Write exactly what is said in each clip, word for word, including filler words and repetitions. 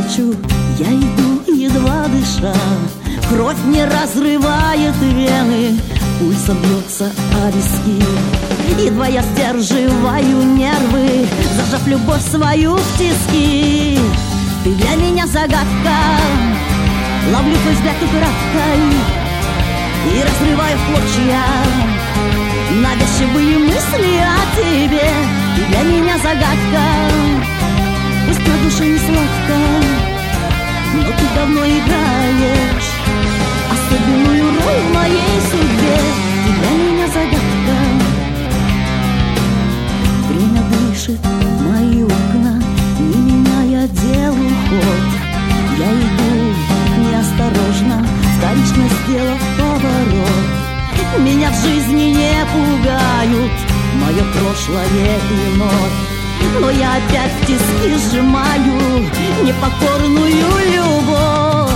навстречу я иду, едва дыша. Кровь не разрывает вены, пульсом бьется о виски. Едва я сдерживаю нервы, зажав любовь свою в тиски. Ты для меня загадка, ловлю твой взгляд украдкой и разрываю в клочья навязчивые мысли о тебе. Ты для меня загадка, пусть на душе не сладко, но ты давно играешь особенную роль в моей судьбе. Ты для меня загадка. Время дышит в мои окна, не меняя делу ход. Я иду неосторожно, вторично сделав поворот. Меня в жизни не пугают мое прошлое и ночь, но я опять в тиски сжимаю непокорную любовь.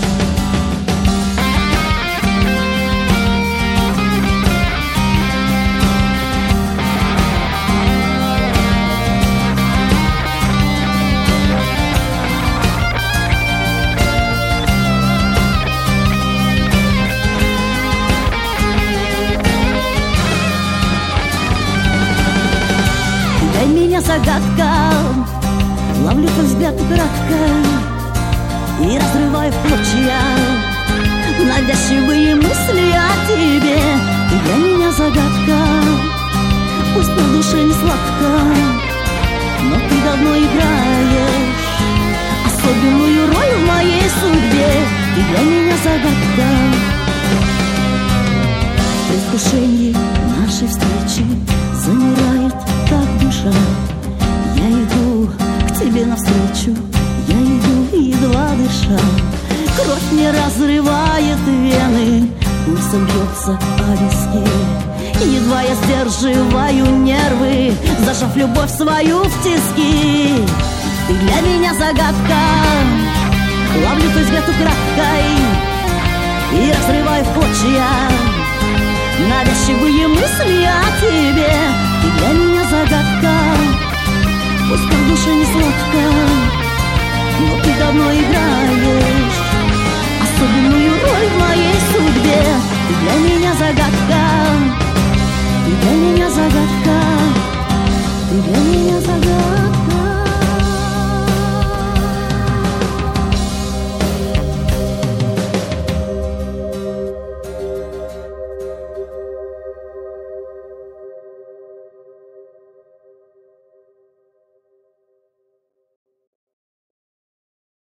Меня загадка, ловлю твой взгляд украдкой и разрываю в клочья навязчивые мысли о тебе. Ты для меня загадка, пусть на душе не сладко, но ты давно играешь особенную роль в моей судьбе. Ты для меня загадка. В предвкушении нашей встречи замирает так душа. Я иду к тебе навстречу, я иду, едва дыша. Кровь не разрывает вены, пульсом бьется о виски. Едва я сдерживаю нервы, зажав любовь свою в тиски. Ты для меня загадка, ловлю твой взгляд украдкой и разрываю в клочья навязчивые мысли о тебе. Ты для меня загадка, пусть в душе не сладко, но ты давно играешь особенную роль в моей судьбе. Ты для меня загадка, ты для меня загадка, ты для меня загадка.